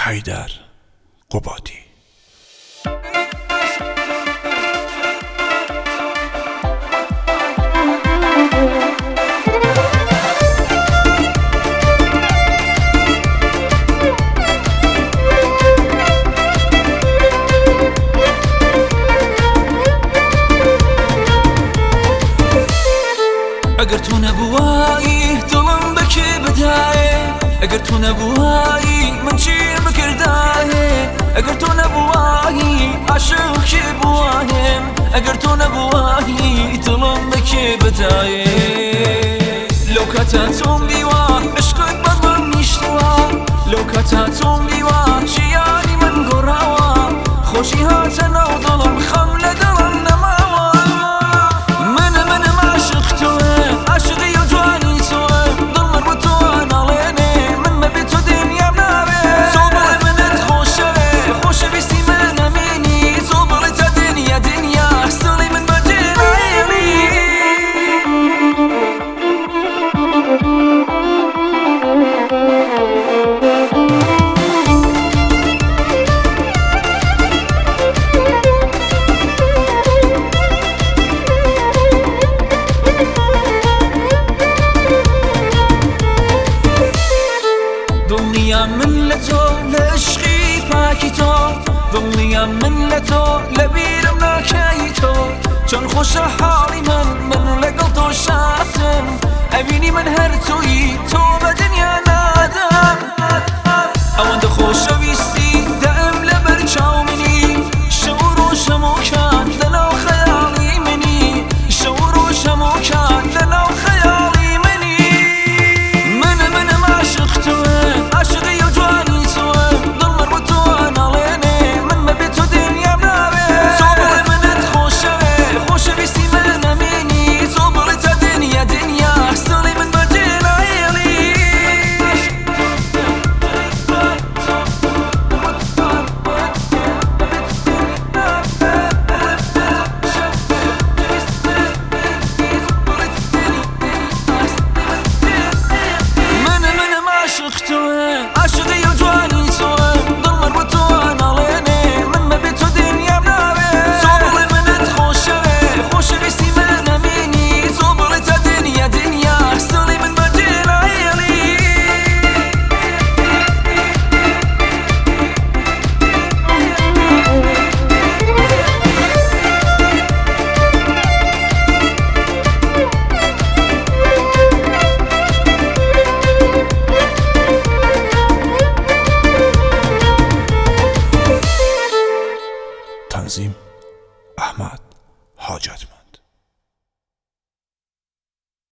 حیدر قبادی. اگر تو نبوایی دلم بکی بدایه، اگر تو نبوایی من چی بکردایه، اگر تو نبوایی عاشق کی بوایم، اگر تو نبوایی دلم بکی بدایه. لو کتاتم بیوا عشقت بدم نیشتوا، لو کتاتم بیوا جیانی من گراوا، خوشی هاتن و دلم خمل دلم نماوا. من عاشق توه، عاشقی و جوانی توه، دل من با تو نالینه، من مبی تو دنیا ناره. تو بله منت خوشه، خوشه بیستی من امینی، تو بله تا دنیا سلی من با جنایلی. دنیا من لتو لعشقی پاکی تو، دنیا من لتو لبیرم ناکی تو، چون خوش حالی من لگل تو شاتم، ابینی من هر تویی تو به دنیا نادم. اوان خوش ویستی دائم لبر چاو منی، شعور و شموکان دلو خیالی منی، شعور و شموکان دلو خیالی منی. من عاشق توه، عاشقی و جوانی توه، دل من با تو نالینه، من مبی تو دنیا ناره. تو بله منت خوشه، خوشه بیستی من امینی، تو بله تا دنیا سلی من با جنایلی. من عاشق توه، عاشقی و جوانی توه، دل من با تو نالینه، من مبی تو دنیا ناره. تو بله منت خوشه، خوشه بیستی من امینی، تو بله تا دنیا سلی من با جنایلی. تنظیم احمد حاجتمند.